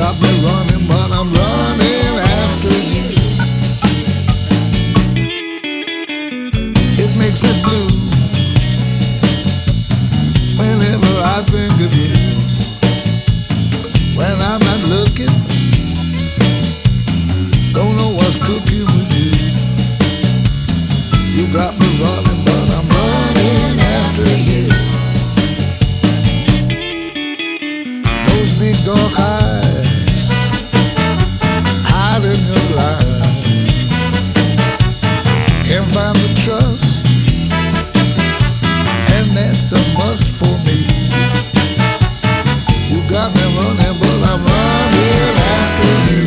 got me running, but I'm running after you. It makes me blue whenever I think of you. When I'm not looking, don't know what's cooking with you. You got me running, but I'm running after you. Those big dark eyes hiding your lies, can't find the trust, and that's a must for me. You got me running, but I'm running after you.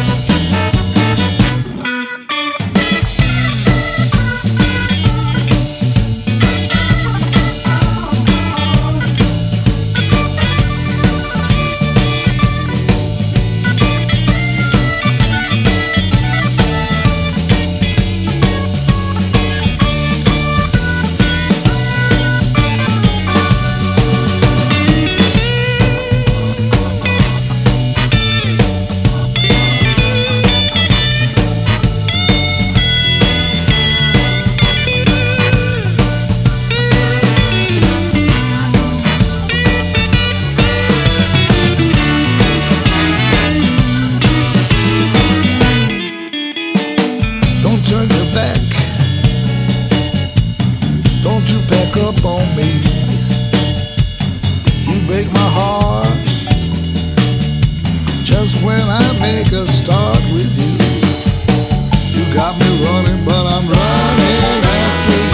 Turn your back, don't you back up on me. You break my heart just when I make a start with you. You got me running, but I'm running after you.